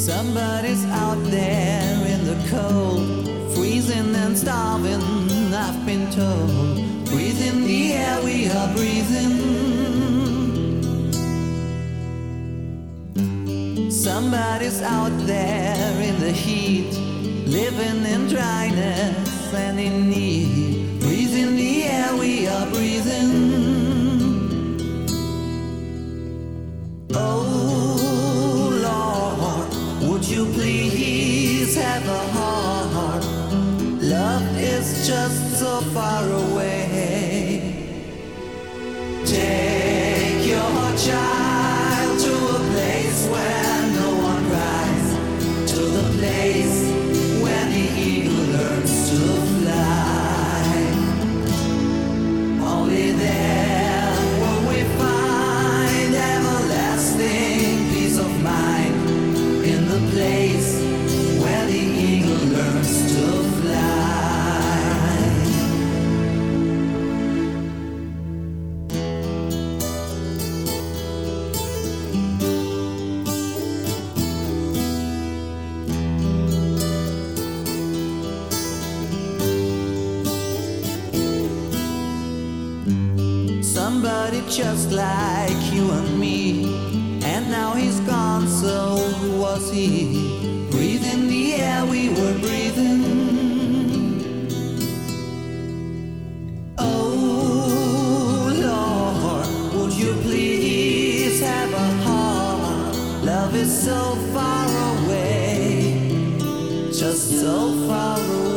Somebody's out there in the cold, freezing and starving, I've been told. Breathing the air we are breathing. Somebody's out there in the heat, living in dryness and in need. Breathing the air we are breathing. Oh Lord, would you please have a heart? Love is just so far away. Take your child to a place where no one cries, to the place where the eagle learns to fly. Only there will we find everlasting peace of mind, in the place where the eagle learns to fly. Somebody just like you and me, and now he's gone, so who was he? Breathing the air we were breathing. Oh Lord, would you please have a heart? Love is so far away, just so far away.